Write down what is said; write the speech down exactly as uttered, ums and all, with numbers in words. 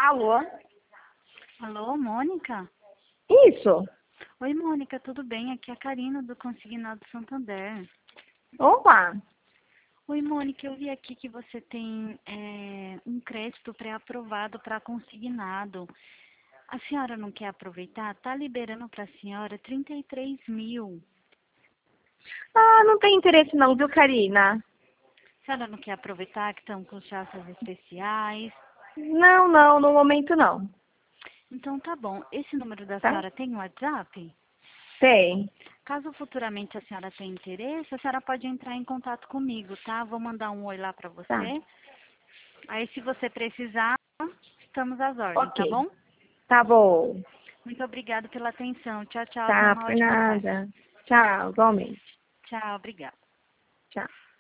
Alô? Alô, Mônica? Isso. Oi, Mônica, tudo bem? Aqui é a Karina do Consignado Santander. Opa. Oi, Mônica, eu vi aqui que você tem é, um crédito pré-aprovado para consignado. A senhora não quer aproveitar? Tá liberando para a senhora trinta e três mil. Ah, não tem interesse não, viu, Karina? A senhora não quer aproveitar que estão com taxas especiais? Não, não, no momento não. Então tá bom. Esse número da Tá? senhora tem WhatsApp? Tem. Caso futuramente a senhora tenha interesse, a senhora pode entrar em contato comigo, tá? Vou mandar um oi lá para Tá. você. Aí, se você precisar, estamos às ordens, tá Ok. bom? Tá bom. Muito obrigada pela atenção. Tchau, tchau. Tenha Tá, uma por ótima tarde. nada. Tchau, igualmente. Tchau, obrigada. Tchau.